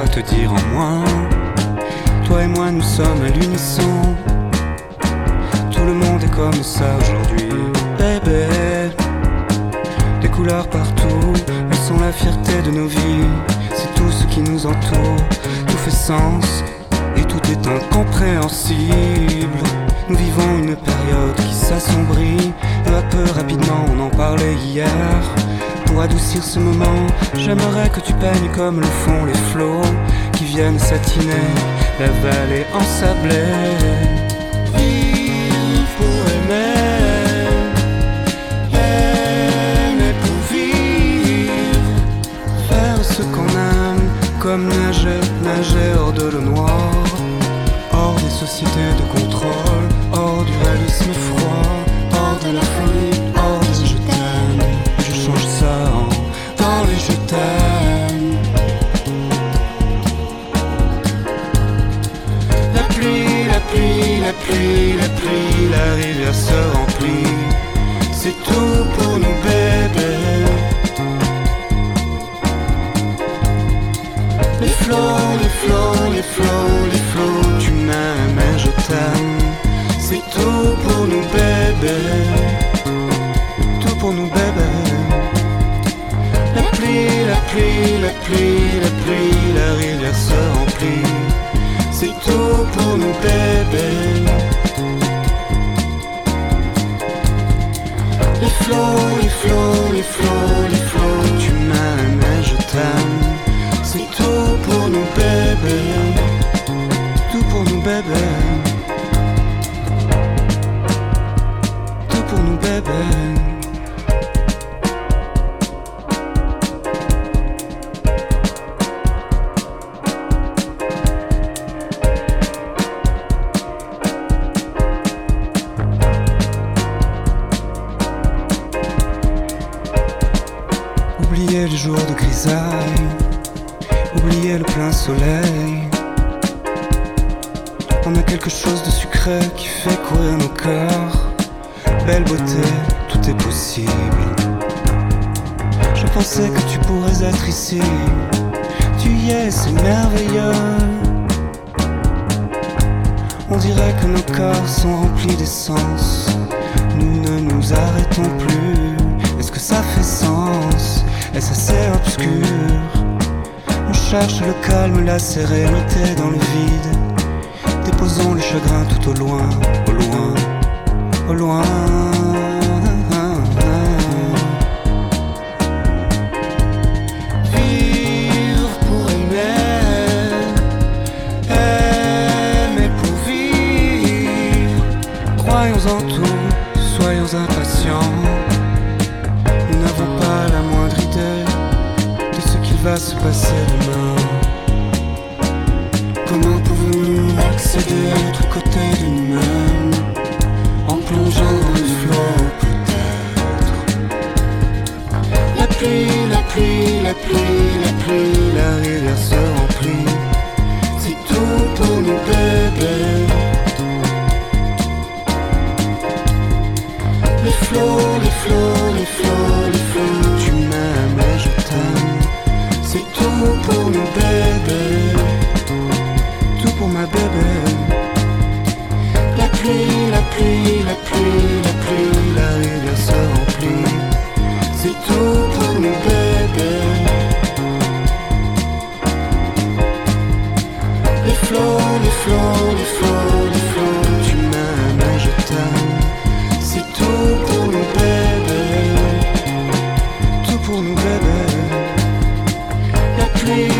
te dire en moins. Toi et moi nous sommes à l'unisson. Tout le monde est comme ça aujourd'hui, bébé. Des couleurs partout, elles sont la fierté de nos vies. C'est tout ce qui nous entoure, tout fait sens et tout est incompréhensible. Nous vivons une période qui s'assombrit, peu à peu rapidement, on en parlait hier. Pour adoucir ce moment, j'aimerais que tu peignes comme le font les flots qui viennent satiner la vallée ensablée. Vivre pour aimer, aimer pour vivre, faire ce qu'on aime, comme nager, nager hors de l'eau noire, hors des sociétés de contrôle, hors du réalisme froid, hors de la folie, hors des je t'aime. Je change ça dans les je t'aime. La pluie, la pluie, la pluie, la pluie, la rivière se remplit. C'est tout pour nous, bébé. Les flots, les flots, les flots, les flots, tu m'aimes et je t'aime. C'est tout pour nous, bébé. Tout pour nous, bébé. La pluie, la pluie, la pluie, la pluie, la rivière se remplit. C'est tout pour nous, bébé. Les flots, les flots, les flots, les flots, tu m'aimes et je t'aime. C'est tout pour nous, bébé. Tout pour nous, bébé. Tout pour nous, bébé. Oubliez les jours de grisaille, oubliez le plein soleil. On a quelque chose de sucré qui fait courir nos cœurs. Belle beauté, tout est possible. Je pensais que tu pourrais être ici. Tu y es, c'est merveilleux. On dirait que nos corps sont remplis d'essence. Nous ne nous arrêtons plus. Est-ce que ça fait sens? Est-ce assez obscur? On cherche le calme, la sérénité dans le vide. Déposons les chagrins tout au loin, au loin, au loin. Vivre pour aimer, aimer pour vivre. Croyons en tout, soyons impatients. Nous n'avons pas la moindre idée de ce qu'il va se passer demain. Comment pouvons-nous accéder à l'autre côté de nous-mêmes en plongeant dans les flots peut-être? La pluie, la pluie, la pluie, la pluie, la rivière se remplit. C'est tout pour nous, bébé. Les flots, les flots, les flots, les flots, tu m'aimes et je t'aime. C'est tout pour nous, bébé. Tout pour ma bébé. La pluie, la pluie, la pluie, la pluie, la rivière se remplit. C'est tout pour nous, bébé. Les flots, les flots, les flots, les flots, tu m'aimes et je t'aime. C'est tout pour nous, bébé. Tout pour nous, bébé. La pluie,